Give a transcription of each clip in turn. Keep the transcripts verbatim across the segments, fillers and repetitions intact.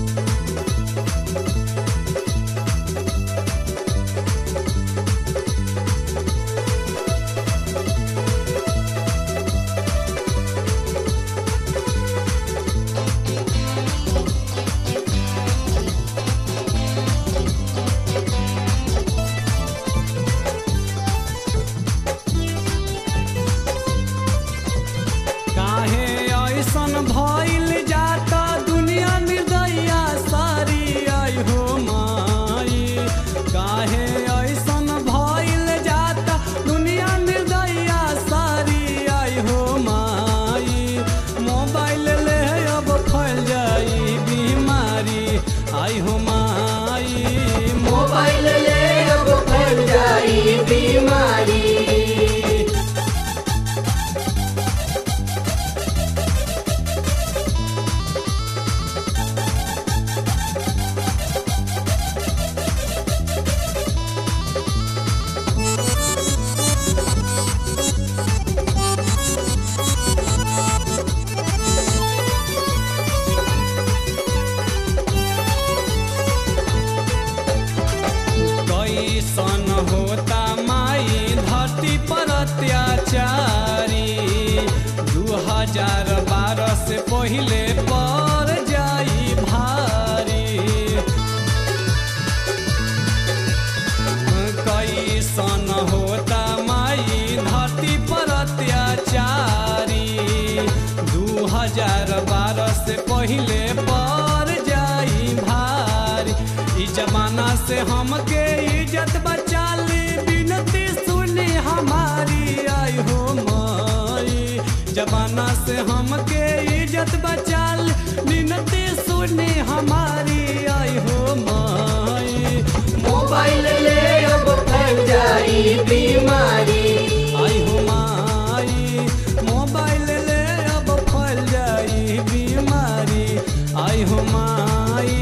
भइल जाता दुनिया निर्दया सारी आई हो माई। काहे ऐसन भइल जाता दुनिया निर्दया सारी आई हो माई। मोबाइल ले अब फैल जाई बीमारी आई हो माई। मोबाइल ले अब फैल जाई बीमारी। कैसन होता माई धरती पर अत्याचारी। दू हजार बारह से पहले पड़ जाई भारी। कैसन होता माई धरती पर अत्याचारी। दू हजार बारह से पहले पड़ जाई भारी। ई जमाना से हमके इज्जत बचा ली बिनती सुनी हमारी आई हो माई। जमाना से हमके इज्जत बचा ली बिनती सुनी हमारी आई हो माई। मोबाइल ले अब फैल जाई बीमारी आई हो माई। मोबाइल ले अब फैल जाई बीमारी आई हो माई।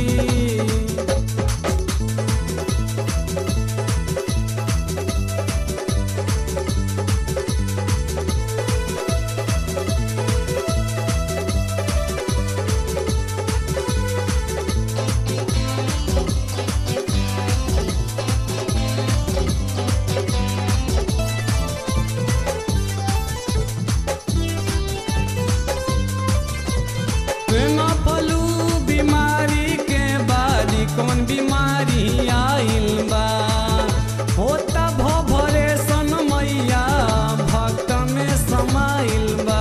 कौन बीमारी आइल बा होता भवरे सन मैया भक्त में समाइल बा।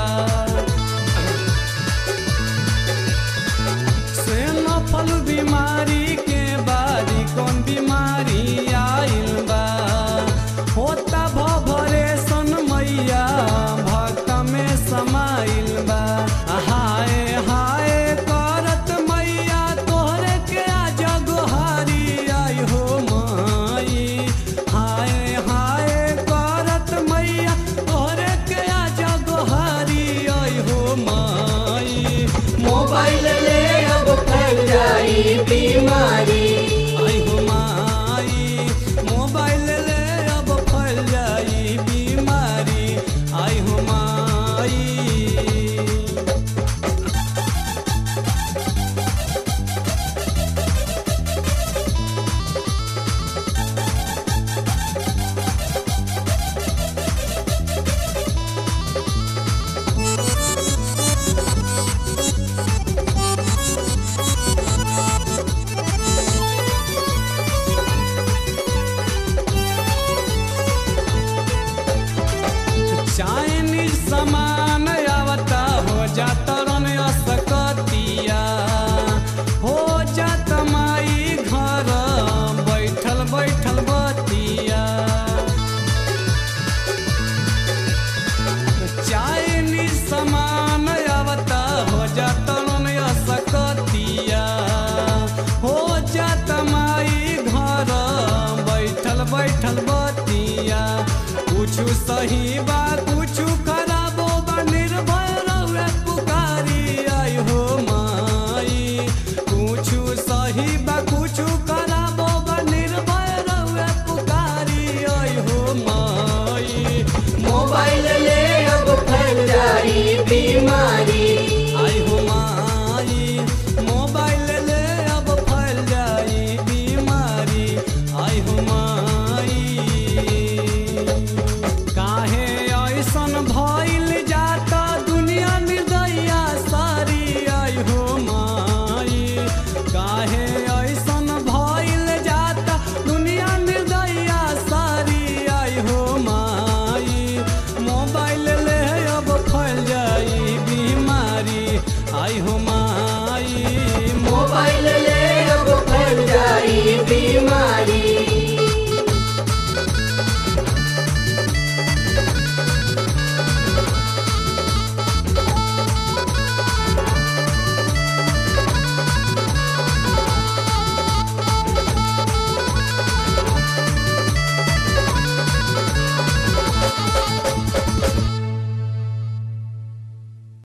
से नफल बीमारी के बारी कौन बीमारी आइल बा होता भवरे सन मैया भक्त में समाइल बा। हाय हाय करत मैया तोहरे के जगोहारी आई हो माई। हाय हाय करत मैया तोहरे के जगोहारी आई हो माई। मोबाइल ले अब फैल जाई बीमारी आई हो माई। मोबाइल ले अब फैल जाई बीमारी आई हो माई। चाइनीज सामान आवता हो जाता रन असकतिया। हो जाता माई घर बैठल बैठल बतिया। चाइनीज सामान आवता हो जाता रन असकतिया। हो जाता माई घर बैठल बैठल बतिया। कुछु सही बा कुछु खराबो बा निर्भय रहुए पुकारी आई हो माई। कुछु सही बा कुछु खराबो बा निर्भय रहुए पुकारी आई हो माई। मोबाइल ले अब फैल जाई बीमारी आई हो माई। मोबाइल ले आई हो